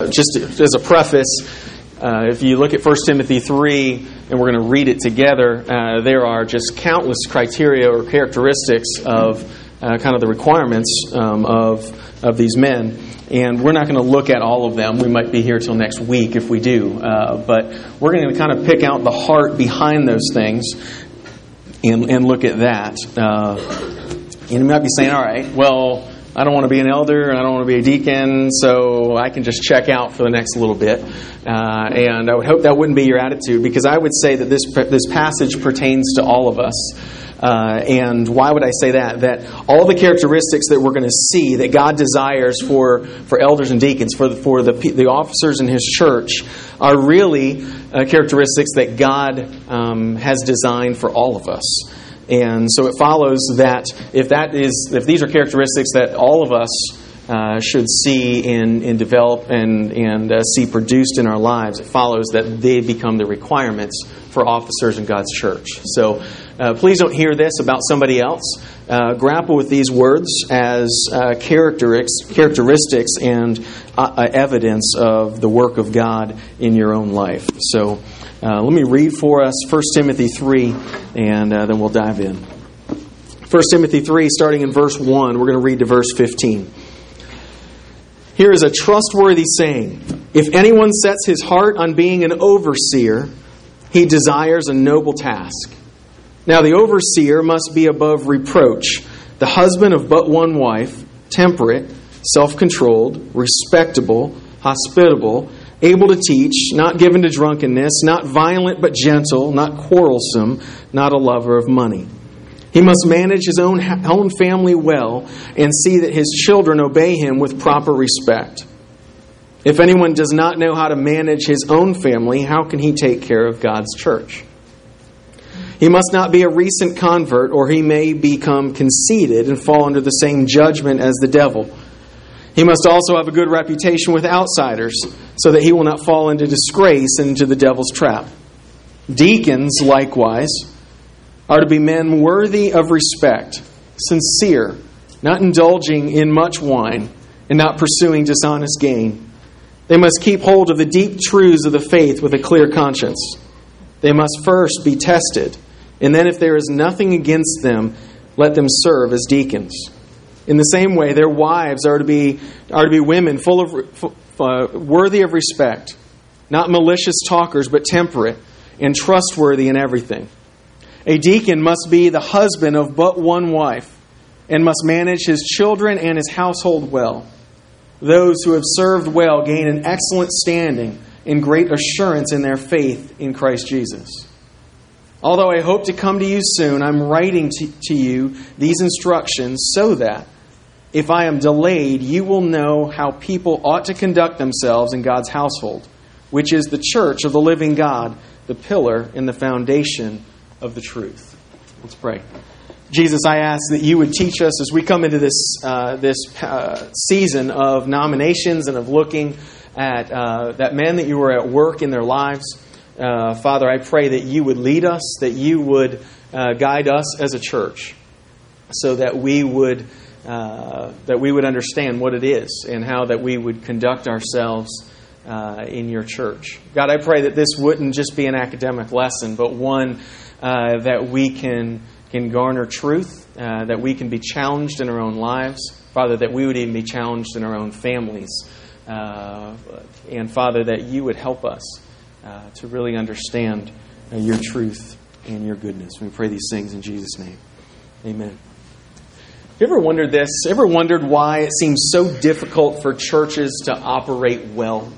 just as a preface, if you look at 1 Timothy 3, and we're going to read it together, there are just countless criteria or characteristics of kind of the requirements of these men. And we're not going to look at all of them. We might be here till next week if we do. But we're going to kind of pick out the heart behind those things and look at that. And you might be saying, all right, well, I don't want to be an elder and I don't want to be a deacon, so I can just check out for the next little bit. And I would hope that wouldn't be your attitude, because I would say that this passage pertains to all of us. And why would I say that? That all the characteristics that we're going to see that God desires for elders and deacons, for the officers in His church, are really characteristics that God has designed for all of us. And so it follows that if these are characteristics that all of us should see and develop and see produced in our lives, it follows that they become the requirements for officers in God's church. So please don't hear this about somebody else. Grapple with these words as characteristics and evidence of the work of God in your own life. So let me read for us 1 Timothy 3, and then we'll dive in. 1 Timothy 3, starting in verse 1, we're going to read to verse 15. Here is a trustworthy saying: if anyone sets his heart on being an overseer, he desires a noble task. Now the overseer must be above reproach, the husband of but one wife, temperate, self-controlled, respectable, hospitable, able to teach, not given to drunkenness, not violent but gentle, not quarrelsome, not a lover of money. He must manage his own family well and see that his children obey him with proper respect. If anyone does not know how to manage his own family, how can he take care of God's church? He must not be a recent convert, or he may become conceited and fall under the same judgment as the devil. He must also have a good reputation with outsiders, so that he will not fall into disgrace and into the devil's trap. Deacons, likewise, are to be men worthy of respect, sincere, not indulging in much wine, and not pursuing dishonest gain. They must keep hold of the deep truths of the faith with a clear conscience. They must first be tested, and then if there is nothing against them, let them serve as deacons. In the same way, their wives are to be women worthy of respect, not malicious talkers, but temperate and trustworthy in everything. A deacon must be the husband of but one wife, and must manage his children and his household well. Those who have served well gain an excellent standing and great assurance in their faith in Christ Jesus. Although I hope to come to you soon, I'm writing to you these instructions so that, if I am delayed, you will know how people ought to conduct themselves in God's household, which is the church of the living God, the pillar and the foundation of the truth. Let's pray. Jesus, I ask that you would teach us as we come into this season of nominations and of looking at that men that you were at work in their lives. Father, I pray that you would lead us, that you would guide us as a church, so that we would understand what it is and how that we would conduct ourselves in your church. God, I pray that this wouldn't just be an academic lesson, but one that we can garner truth, that we can be challenged in our own lives. Father, that we would even be challenged in our own families. And Father, that you would help us to really understand your truth and your goodness. We pray these things in Jesus' name. Amen. You ever wondered this? Ever wondered why it seems so difficult for churches to operate well?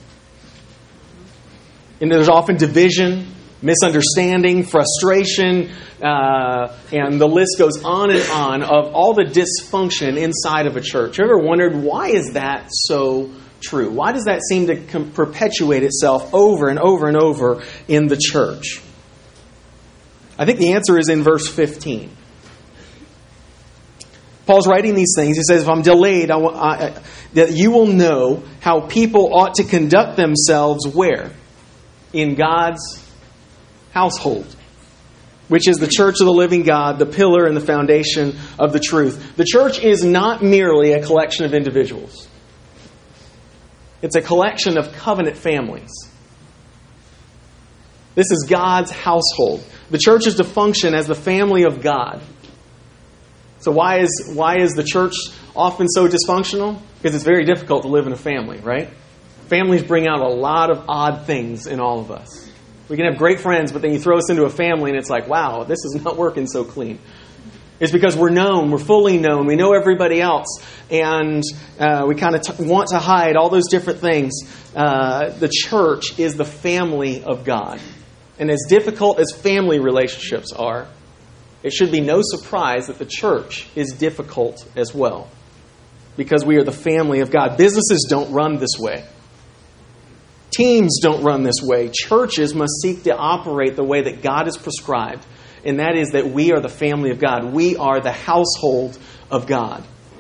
And there's often division, misunderstanding, frustration, and the list goes on and on of all the dysfunction inside of a church. You ever wondered, why is that so true? Why does that seem to perpetuate itself over and over and over in the church? I think the answer is in verse 15. Paul's writing these things. He says, if I'm delayed, that you will know how people ought to conduct themselves where? In God's household, which is the church of the living God, the pillar and the foundation of the truth. The church is not merely a collection of individuals. It's a collection of covenant families. This is God's household. The church is to function as the family of God. So why is the church often so dysfunctional? Because it's very difficult to live in a family, right? Families bring out a lot of odd things in all of us. We can have great friends, but then you throw us into a family and it's like, wow, this is not working so clean. It's because we're known, we're fully known, we know everybody else, and we kind of want to hide all those different things. The church is the family of God. And as difficult as family relationships are, it should be no surprise that the church is difficult as well. Because we are the family of God. Businesses don't run this way. Teams don't run this way. Churches must seek to operate the way that God has prescribed. And that is that we are the family of God. We are the household of God.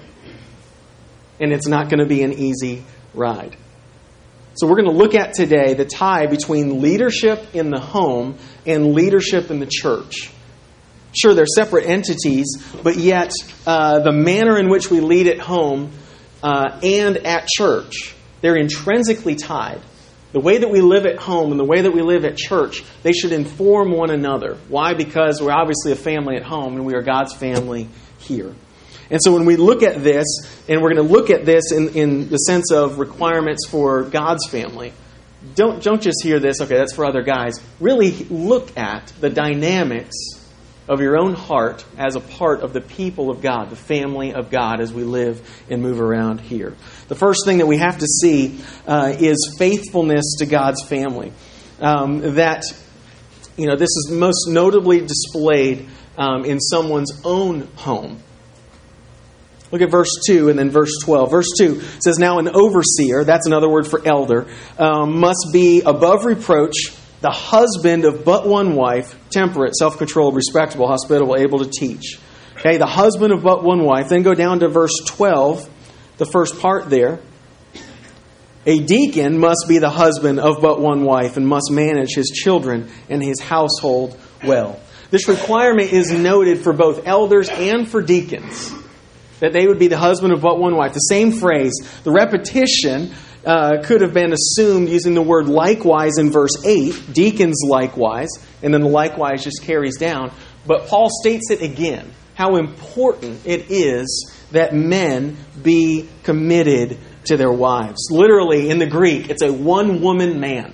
And it's not going to be an easy ride. So we're going to look at today the tie between leadership in the home and leadership in the church. Sure, they're separate entities, but yet the manner in which we lead at home and at church, they're intrinsically tied. The way that we live at home and the way that we live at church, they should inform one another. Why? Because we're obviously a family at home and we are God's family here. And so when we look at this, and we're going to look at this in the sense of requirements for God's family, don't just hear this, okay, that's for other guys. Really look at the dynamics of your own heart as a part of the people of God, the family of God, as we live and move around here. The first thing that we have to see is faithfulness to God's family. This is most notably displayed in someone's own home. Look at verse 2 and then verse 12. Verse 2 says, "Now an overseer," that's another word for elder, "must be above reproach, the husband of but one wife, temperate, self-controlled, respectable, hospitable, able to teach." Okay, the husband of but one wife. Then go down to verse 12, the first part there. "A deacon must be the husband of but one wife and must manage his children and his household well." This requirement is noted for both elders and for deacons, that they would be the husband of but one wife. The same phrase, the repetition could have been assumed using the word likewise in verse 8, deacons likewise, and then the likewise just carries down. But Paul states it again, how important it is that men be committed to their wives. Literally, in the Greek, it's a one-woman man.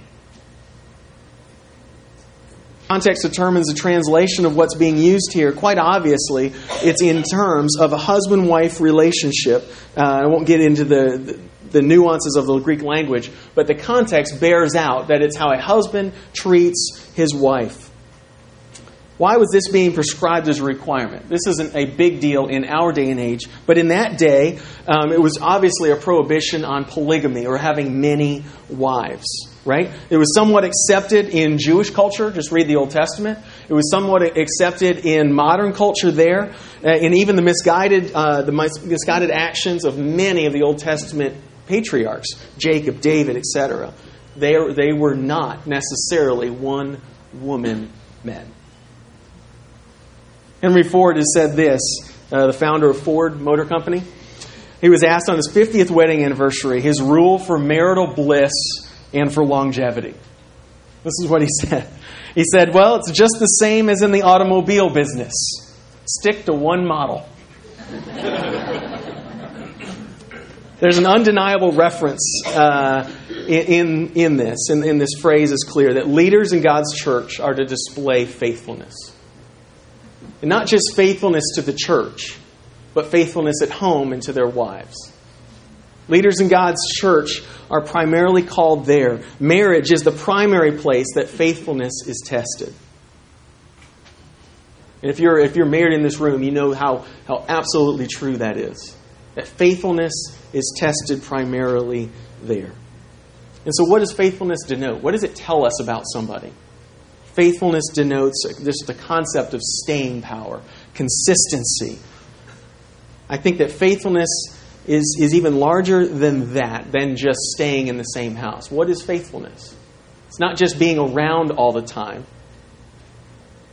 Context determines the translation of what's being used here. Quite obviously, it's in terms of a husband-wife relationship. I won't get into the nuances of the Greek language, but the context bears out that it's how a husband treats his wife. Why was this being prescribed as a requirement? This isn't a big deal in our day and age, but in that day, it was obviously a prohibition on polygamy or having many wives, right? It was somewhat accepted in Jewish culture. Just read the Old Testament. It was somewhat accepted in modern culture there, and even the misguided actions of many of the Old Testament patriarchs, Jacob, David, etc. They were not necessarily one-woman men. Henry Ford has said this, the founder of Ford Motor Company. He was asked on his 50th wedding anniversary his rule for marital bliss and for longevity. This is what he said. He said, "Well, it's just the same as in the automobile business. Stick to one model." There's an undeniable reference in this, and this phrase is clear, that leaders in God's church are to display faithfulness. And not just faithfulness to the church, but faithfulness at home and to their wives. Leaders in God's church are primarily called there. Marriage is the primary place that faithfulness is tested. And if you're married in this room, you know how absolutely true that is. That faithfulness is tested primarily there. And so what does faithfulness denote? What does it tell us about somebody? Faithfulness denotes just the concept of staying power, consistency. I think that faithfulness is even larger than that, than just staying in the same house. What is faithfulness? It's not just being around all the time.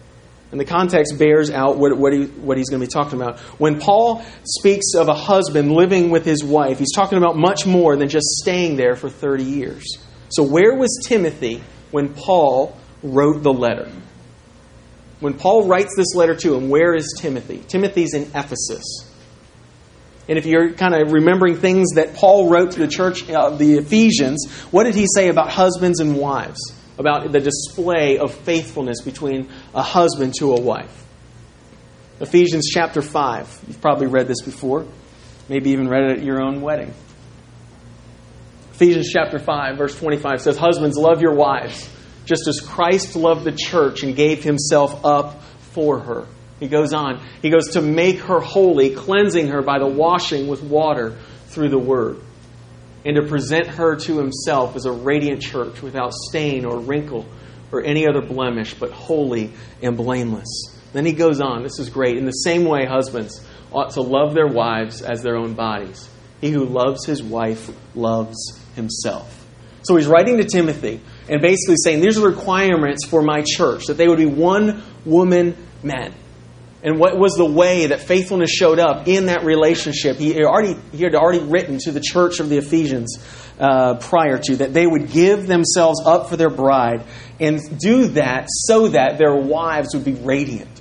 And the context bears out what he's going to be talking about. When Paul speaks of a husband living with his wife, he's talking about much more than just staying there for 30 years. So where was Timothy when Paul wrote the letter? When Paul writes this letter to him, where is Timothy? Timothy's in Ephesus. And if you're kind of remembering things that Paul wrote to the church, the Ephesians, what did he say about husbands and wives? About the display of faithfulness between a husband to a wife. Ephesians chapter 5. You've probably read this before. Maybe even read it at your own wedding. Ephesians chapter 5, verse 25 says, "Husbands, love your wives, just as Christ loved the church and gave himself up for her." He goes on. He goes to make her holy, cleansing her by the washing with water through the word, and to present her to himself as a radiant church without stain or wrinkle or any other blemish, but holy and blameless. Then he goes on. This is great. In the same way, husbands ought to love their wives as their own bodies. He who loves his wife loves himself. So he's writing to Timothy and basically saying, these are the requirements for my church, that they would be one-woman men. And what was the way that faithfulness showed up in that relationship? He had already written to the church of the Ephesians prior to that they would give themselves up for their bride and do that so that their wives would be radiant.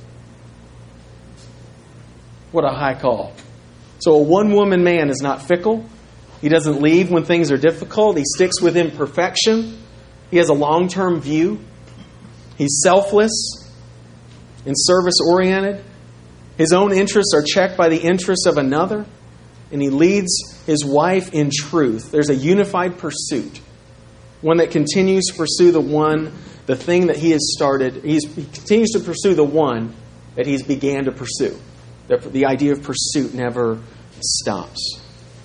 What a high call. So a one-woman man is not fickle. He doesn't leave when things are difficult. He sticks within perfection. He has a long-term view. He's selfless and service-oriented. His own interests are checked by the interests of another. And he leads his wife in truth. There's a unified pursuit. One that continues to pursue the thing that he has started. He continues to pursue the one that he's began to pursue. The idea of pursuit never stops.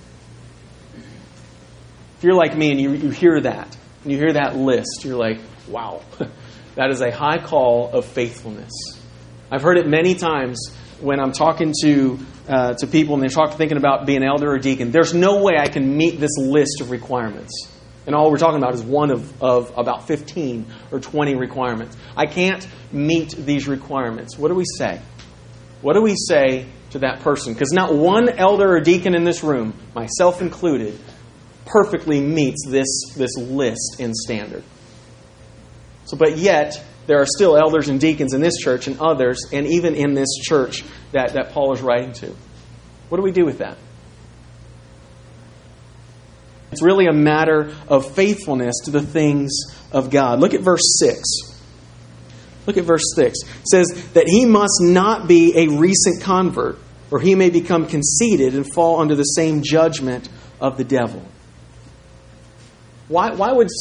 If you're like me and you hear that, and you hear that list, you're like, wow, that is a high call of faithfulness. I've heard it many times when I'm talking to people and they're thinking about being elder or deacon. There's no way I can meet this list of requirements. And all we're talking about is one of about 15 or 20 requirements. I can't meet these requirements. What do we say? What do we say to that person? Because not one elder or deacon in this room, myself included, perfectly meets this list and standard. But yet, there are still elders and deacons in this church and others, and even in this church that Paul is writing to. What do we do with that? It's really a matter of faithfulness to the things of God. Look at verse 6. Look at verse 6. It says that he must not be a recent convert, or he may become conceited and fall under the same judgment of the devil. Why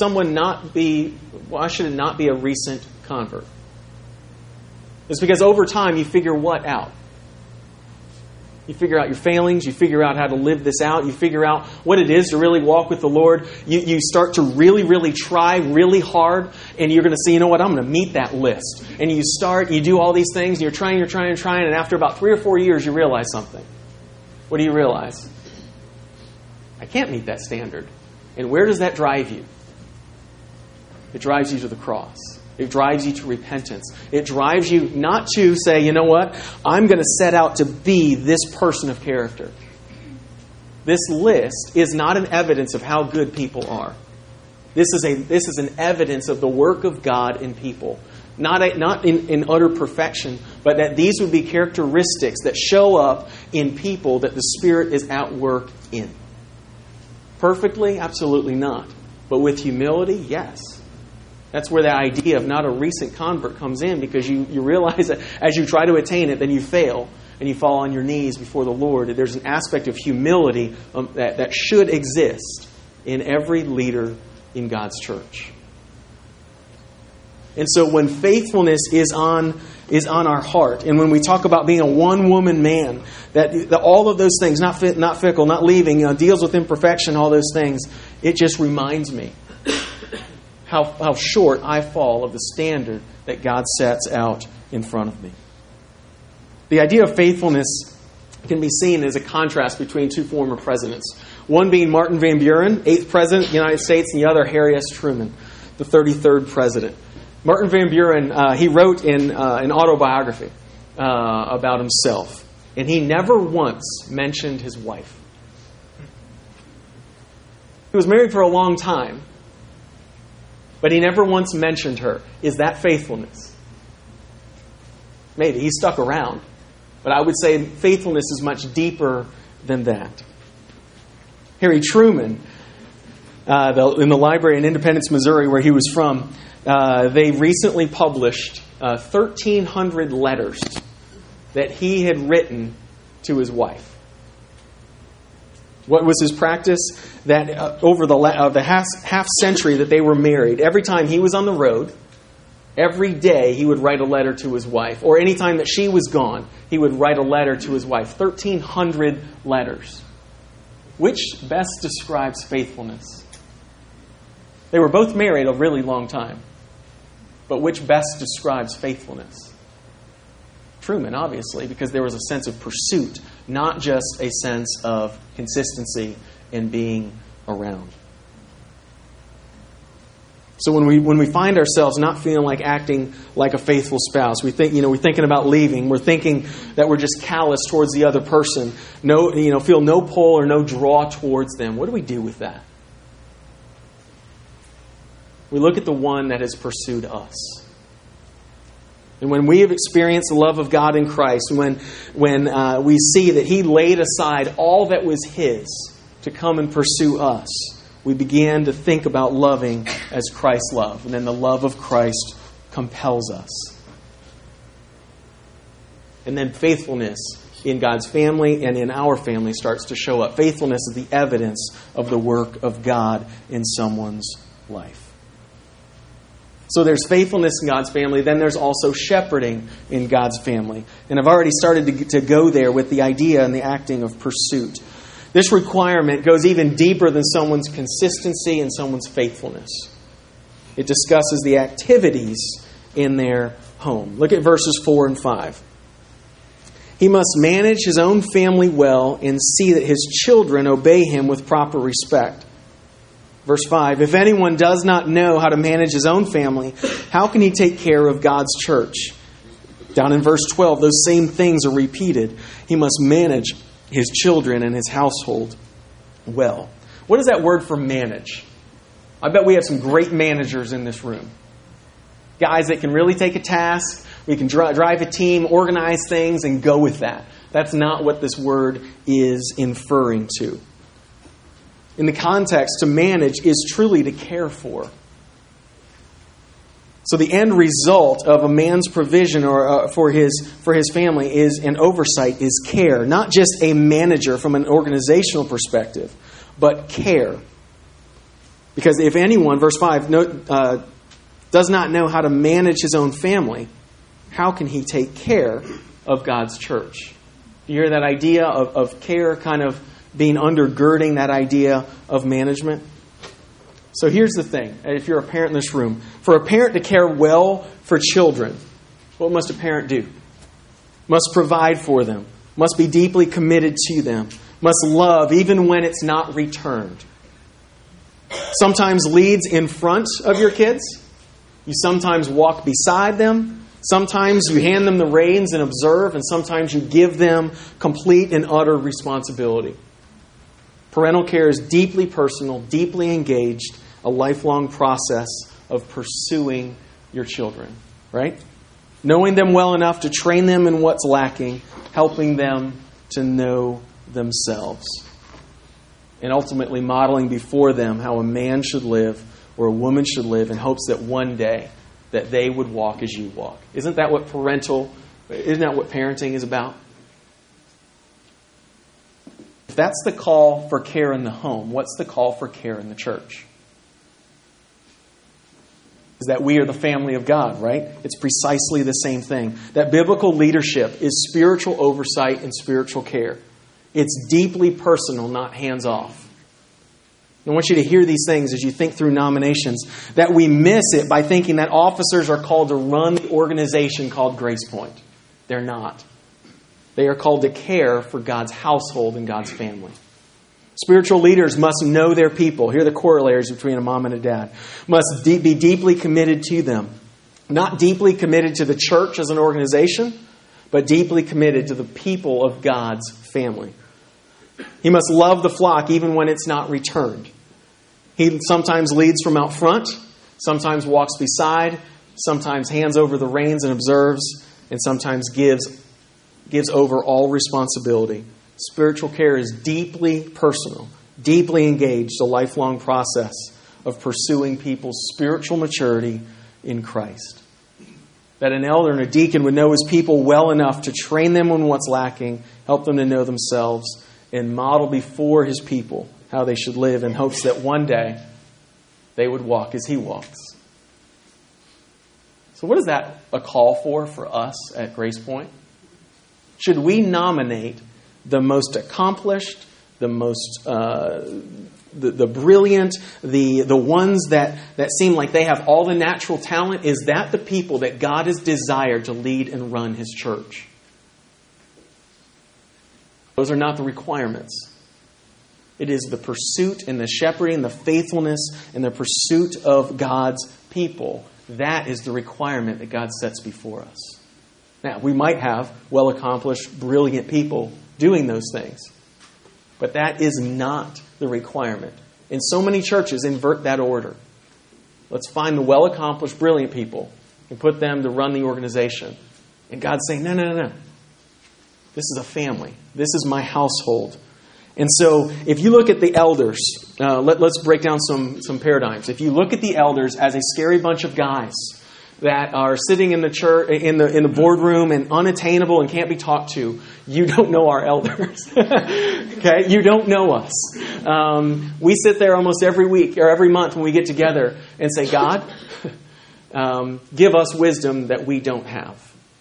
should it not be a recent convert? It's because over time you figure what out? You figure out your failings. You figure out how to live this out. You figure out what it is to really walk with the Lord. You start to really, really try really hard. And you're going to say, you know what? I'm going to meet that list. And you do all these things. And you're trying. And after about 3 or 4 years, you realize something. What do you realize? I can't meet that standard. And where does that drive you? It drives you to the cross. It drives you to repentance. It drives you not to say, you know what? I'm going to set out to be this person of character. This list is not an evidence of how good people are. This is an evidence of the work of God in people. Not in utter perfection, but that these would be characteristics that show up in people that the Spirit is at work in. Perfectly? Absolutely not. But with humility? Yes. That's where the idea of not a recent convert comes in, because you realize that as you try to attain it, then you fail and you fall on your knees before the Lord. There's an aspect of humility that should exist in every leader in God's church. And so when faithfulness is on our heart, and when we talk about being a one-woman man, that all of those things, not fickle, not leaving, deals with imperfection, all those things, it just reminds me how short I fall of the standard that God sets out in front of me. The idea of faithfulness can be seen as a contrast between two former presidents. One being Martin Van Buren, 8th President of the United States, and the other Harry S. Truman, the 33rd President. Martin Van Buren, he wrote in an autobiography about himself, and he never once mentioned his wife. He was married for a long time, but he never once mentioned her. Is that faithfulness? Maybe. He stuck around. But I would say faithfulness is much deeper than that. Harry Truman, in the library in Independence, Missouri, where he was from, they recently published 1,300 letters that he had written to his wife. What was his practice? That over the half century that they were married, every time he was on the road, every day he would write a letter to his wife. Or any time that she was gone, he would write a letter to his wife. 1,300 letters. Which best describes faithfulness? They were both married a really long time. But which best describes faithfulness? Truman, obviously, because there was a sense of pursuit, not just a sense of consistency in being around. So when we find ourselves not feeling like acting like a faithful spouse, we're thinking about leaving, we're thinking that we're just callous towards the other person, feel no pull or no draw towards them. What do we do with that? We look at the one that has pursued us. And when we have experienced the love of God in Christ, when we see that He laid aside all that was His to come and pursue us, we began to think about loving as Christ loved. And then the love of Christ compels us. And then faithfulness in God's family and in our family starts to show up. Faithfulness is the evidence of the work of God in someone's life. So there's faithfulness in God's family. Then there's also shepherding in God's family. And I've already started to go there with the idea and the acting of pursuit. This requirement goes even deeper than someone's consistency and someone's faithfulness. It discusses the activities in their home. Look at verses 4 and 5. He must manage his own family well and see that his children obey him with proper respect. Verse 5, if anyone does not know how to manage his own family, how can he take care of God's church? Down in verse 12, those same things are repeated. He must manage his children and his household well. What is that word for manage? I bet we have some great managers in this room. Guys that can really take a task, we can drive a team, organize things, and go with that. That's not what this word is inferring to. In the context, to manage is truly to care for. So the end result of a man's provision or for his family is an oversight, is care. Not just a manager from an organizational perspective, but care. Because if anyone, verse 5, does not know how to manage his own family, how can he take care of God's church? You hear that idea of care kind of being undergirding that idea of management? So here's the thing. If you're a parent in this room, for a parent to care well for children, what must a parent do? Must provide for them. Must be deeply committed to them. Must love even when it's not returned. Sometimes leads in front of your kids. You sometimes walk beside them. Sometimes you hand them the reins and observe. And sometimes you give them complete and utter responsibility. Parental care is deeply personal, deeply engaged, a lifelong process of pursuing your children, right? Knowing them well enough to train them in what's lacking, helping them to know themselves, and ultimately modeling before them how a man should live or a woman should live in hopes that one day that they would walk as you walk. Isn't that what parenting is about? If that's the call for care in the home, what's the call for care in the church? Is that we are the family of God, right? It's precisely the same thing. That biblical leadership is spiritual oversight and spiritual care. It's deeply personal, not hands-off. I want you to hear these things as you think through nominations, that we miss it by thinking that officers are called to run the organization called Grace Point. They're not. They are called to care for God's household and God's family. Spiritual leaders must know their people. Here are the corollaries between a mom and a dad. Must be deeply committed to them. Not deeply committed to the church as an organization, but deeply committed to the people of God's family. He must love the flock even when it's not returned. He sometimes leads from out front, sometimes walks beside, sometimes hands over the reins and observes, and sometimes gives over all responsibility. Spiritual care is deeply personal, deeply engaged, a lifelong process of pursuing people's spiritual maturity in Christ. That an elder and a deacon would know his people well enough to train them on what's lacking, help them to know themselves, and model before his people how they should live in hopes that one day they would walk as he walks. So what is that a call for us at Grace Point? Should we nominate the most accomplished, the most the brilliant, the ones that seem like they have all the natural talent? Is that the people that God has desired to lead and run his church? Those are not the requirements. It is the pursuit and the shepherding, the faithfulness and the pursuit of God's people. That is the requirement that God sets before us. Now, we might have well-accomplished, brilliant people doing those things. But that is not the requirement. And so many churches invert that order. Let's find the well-accomplished, brilliant people and put them to run the organization. And God's saying, no. This is a family. This is my household. And so if you look at the elders, let's break down some paradigms. If you look at the elders as a scary bunch of guys that are sitting in the church, in the boardroom and unattainable and can't be talked to, you don't know our elders. Okay? You don't know us. We sit there almost every week or every month when we get together and say, God, give us wisdom that we don't have.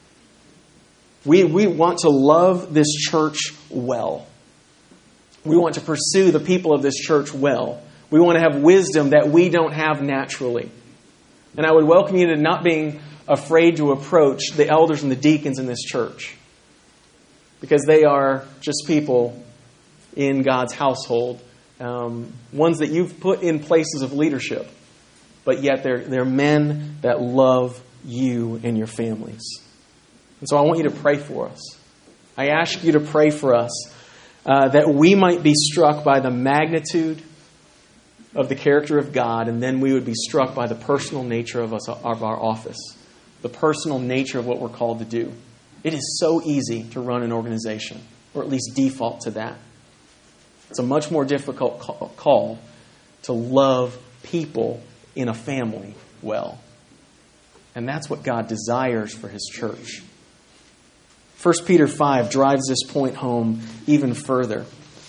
We want to love this church well. We want to pursue the people of this church well. We want to have wisdom that we don't have naturally. And I would welcome you to not being afraid to approach the elders and the deacons in this church. Because they are just people in God's household. Ones that you've put in places of leadership. But yet they're men that love you and your families. And so I want you to pray for us. I ask you to pray for us that we might be struck by the magnitude of the character of God, and then we would be struck by the personal nature of our office, the personal nature of what we're called to do. It is so easy to run an organization, or at least default to that. It's a much more difficult call to love people in a family well. And that's what God desires for his church. 1 Peter 5 drives this point home even further.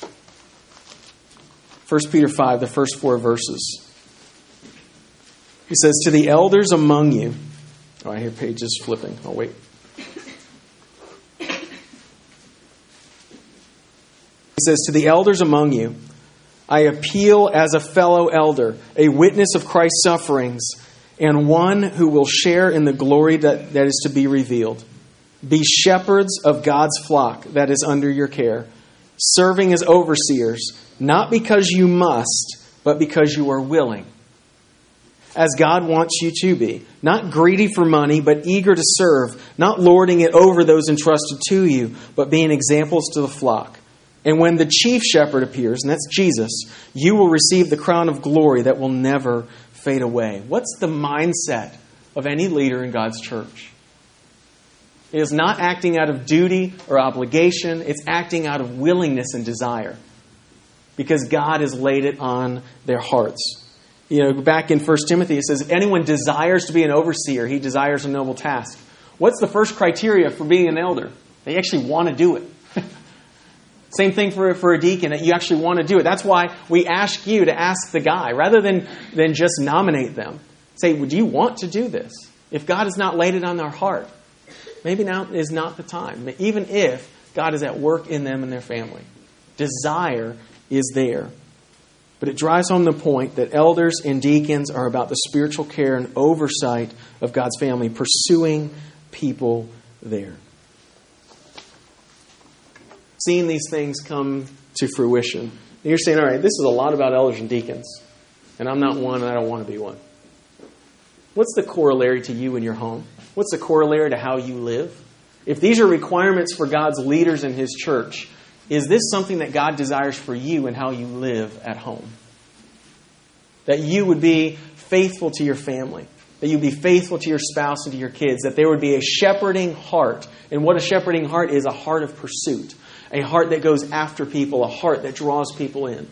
1 Peter 5, the first 4 verses. He says, to the elders among you. Oh, I hear pages flipping. Oh, wait. He says, to the elders among you, I appeal as a fellow elder, a witness of Christ's sufferings, and one who will share in the glory that is to be revealed. Be shepherds of God's flock that is under your care, serving as overseers, not because you must, but because you are willing, as God wants you to be. Not greedy for money, but eager to serve, not lording it over those entrusted to you, but being examples to the flock. And when the chief shepherd appears, and that's Jesus, you will receive the crown of glory that will never fade away. What's the mindset of any leader in God's church? It is not acting out of duty or obligation. It's acting out of willingness and desire. Because God has laid it on their hearts. You know, back in 1 Timothy, it says, if anyone desires to be an overseer, he desires a noble task. What's the first criteria for being an elder? They actually want to do it. Same thing for a deacon, that you actually want to do it. That's why we ask you to ask the guy, rather than just nominate them. Say, do you want to do this? If God has not laid it on their heart, maybe now is not the time. Even if God is at work in them and their family. Desire is there. But it drives home the point that elders and deacons are about the spiritual care and oversight of God's family, pursuing people there. Seeing these things come to fruition. And you're saying, all right, this is a lot about elders and deacons. And I'm not one and I don't want to be one. What's the corollary to you in your home? What's the corollary to how you live? If these are requirements for God's leaders in His church, is this something that God desires for you and how you live at home? That you would be faithful to your family, that you'd be faithful to your spouse and to your kids, that there would be a shepherding heart. And what a shepherding heart is, a heart of pursuit, a heart that goes after people, a heart that draws people in.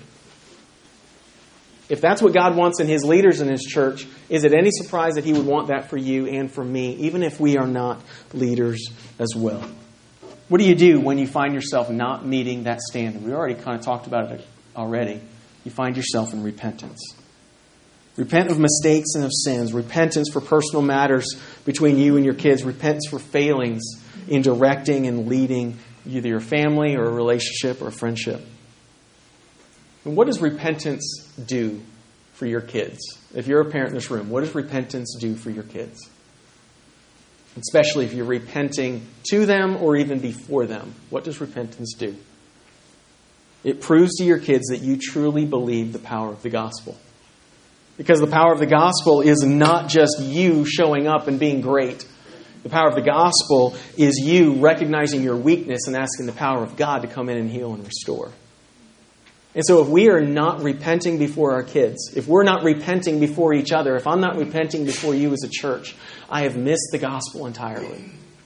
If that's what God wants in His leaders in His church, is it any surprise that He would want that for you and for me, even if we are not leaders as well? What do you do when you find yourself not meeting that standard? We already kind of talked about it already. You find yourself in repentance. Repent of mistakes and of sins. Repentance for personal matters between you and your kids. Repentance for failings in directing and leading either your family or a relationship or a friendship. And what does repentance do for your kids? If you're a parent in this room, what does repentance do for your kids? Especially if you're repenting to them or even before them. What does repentance do? It proves to your kids that you truly believe the power of the gospel. Because the power of the gospel is not just you showing up and being great. The power of the gospel is you recognizing your weakness and asking the power of God to come in and heal and restore. And so if we are not repenting before our kids, if we're not repenting before each other, if I'm not repenting before you as a church, I have missed the gospel entirely.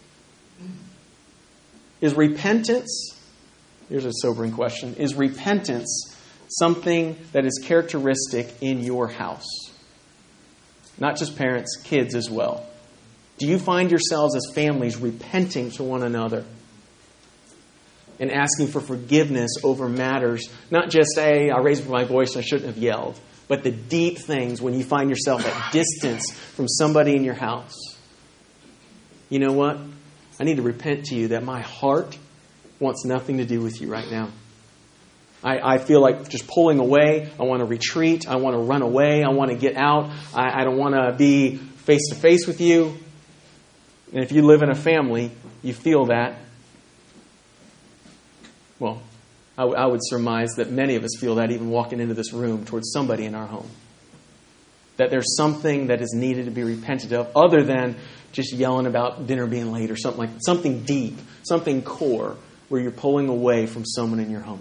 Is repentance, here's a sobering question, is repentance something that is characteristic in your house? Not just parents, kids as well. Do you find yourselves as families repenting to one another and asking for forgiveness over matters, not just, hey, I raised my voice and I shouldn't have yelled, but the deep things when you find yourself at distance from somebody in your house? You know what? I need to repent to you that my heart wants nothing to do with you right now. I feel like just pulling away. I want to retreat. I want to run away. I want to get out. I don't want to be face to face with you. And if you live in a family, you feel that. Well, I would surmise that many of us feel that even walking into this room towards somebody in our home. That there's something that is needed to be repented of other than just yelling about dinner being late or something like that. Something deep, something core where you're pulling away from someone in your home.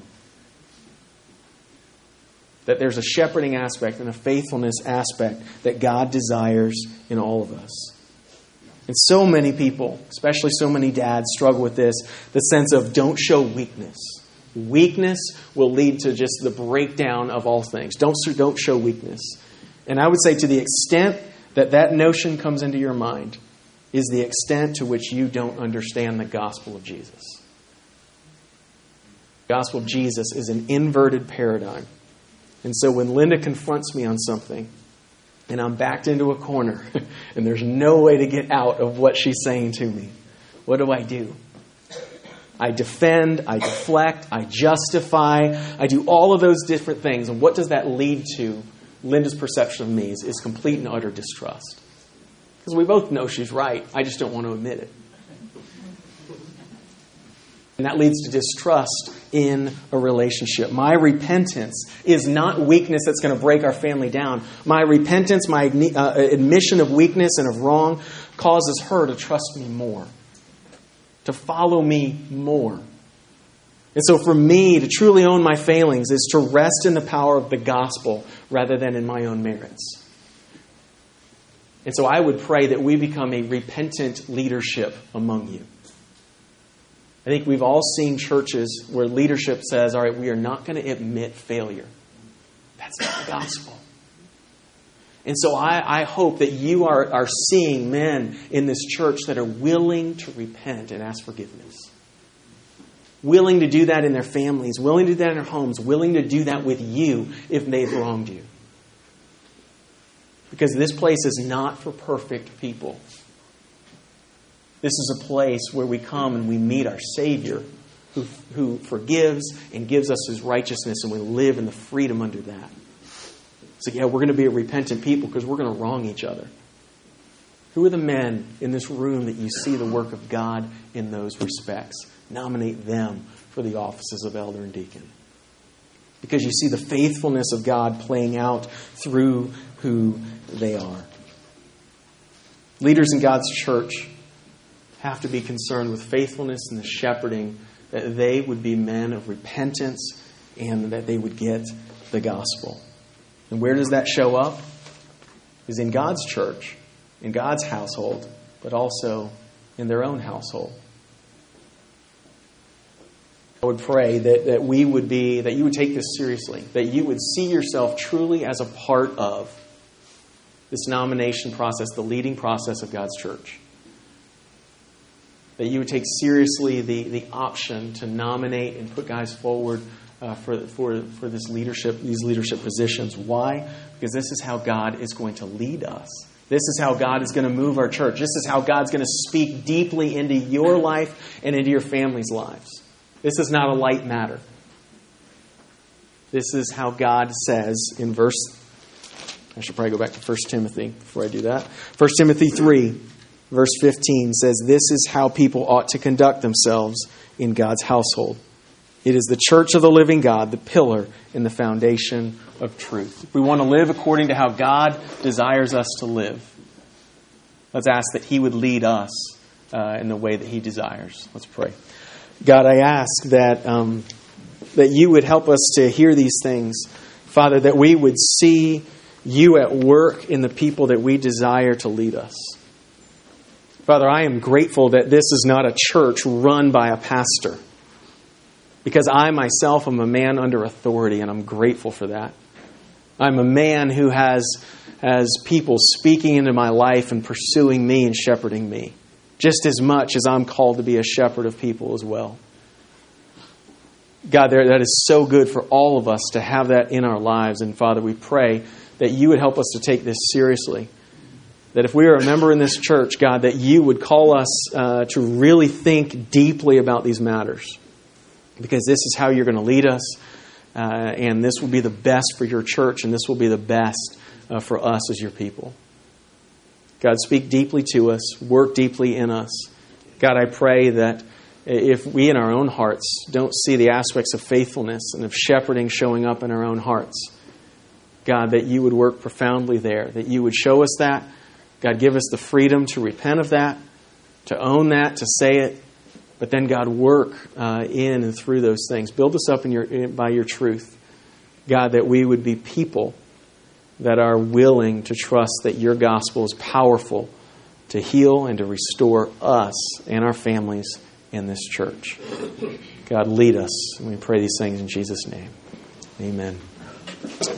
That there's a shepherding aspect and a faithfulness aspect that God desires in all of us. And so many people, especially so many dads, struggle with this, the sense of don't show weakness. Weakness will lead to just the breakdown of all things. Don't show weakness. And I would say to the extent that that notion comes into your mind is the extent to which you don't understand the gospel of Jesus. The gospel of Jesus is an inverted paradigm. And so when Linda confronts me on something, and I'm backed into a corner, and there's no way to get out of what she's saying to me, what do? I defend, I deflect, I justify, I do all of those different things. And what does that lead to? Linda's perception of me is complete and utter distrust. Because we both know she's right, I just don't want to admit it. And that leads to distrust in a relationship. My repentance is not weakness that's going to break our family down. My repentance, my admission of weakness and of wrong causes her to trust me more, to follow me more. And so for me, to truly own my failings is to rest in the power of the gospel rather than in my own merits. And so I would pray that we become a repentant leadership among you. I think we've all seen churches where leadership says, all right, we are not going to admit failure. That's not the gospel. And so I hope that you are seeing men in this church that are willing to repent and ask forgiveness. Willing to do that in their families, willing to do that in their homes, willing to do that with you if they've wronged you. Because this place is not for perfect people. This is a place where we come and we meet our Savior who forgives and gives us His righteousness, and we live in the freedom under that. So yeah, we're going to be a repentant people because we're going to wrong each other. Who are the men in this room that you see the work of God in those respects? Nominate them for the offices of elder and deacon. Because you see the faithfulness of God playing out through who they are. Leaders in God's church have to be concerned with faithfulness and the shepherding, that they would be men of repentance and that they would get the gospel. And where does that show up? Is in God's church, in God's household, but also in their own household. I would pray that you would take this seriously, that you would see yourself truly as a part of this nomination process, the leading process of God's church. That you would take seriously the option to nominate and put guys forward for this leadership, these leadership positions. Why? Because this is how God is going to lead us. This is how God is going to move our church. This is how God's going to speak deeply into your life and into your family's lives. This is not a light matter. This is how God says in I should probably go back to 1 Timothy before I do that. 1 Timothy 3, verse 15 says, "This is how people ought to conduct themselves in God's household. It is the church of the living God, the pillar and the foundation of truth." If we want to live according to how God desires us to live, let's ask that He would lead us in the way that He desires. Let's pray. God, I ask that You would help us to hear these things. Father, that we would see You at work in the people that we desire to lead us. Father, I am grateful that this is not a church run by a pastor, because I myself am a man under authority, and I'm grateful for that. I'm a man who has people speaking into my life and pursuing me and shepherding me, just as much as I'm called to be a shepherd of people as well. God, that is so good for all of us to have that in our lives. And Father, we pray that You would help us to take this seriously. That if we are a member in this church, God, that You would call us to really think deeply about these matters. Because this is how You're going to lead us. And this will be the best for Your church. And this will be the best for us as Your people. God, speak deeply to us. Work deeply in us. God, I pray that if we in our own hearts don't see the aspects of faithfulness and of shepherding showing up in our own hearts, God, that You would work profoundly there. That You would show us that. God, give us the freedom to repent of that, to own that, to say it. But then, God, work in and through those things. Build us up by Your truth. God, that we would be people that are willing to trust that Your gospel is powerful to heal and to restore us and our families in this church. God, lead us. And we pray these things in Jesus' name. Amen.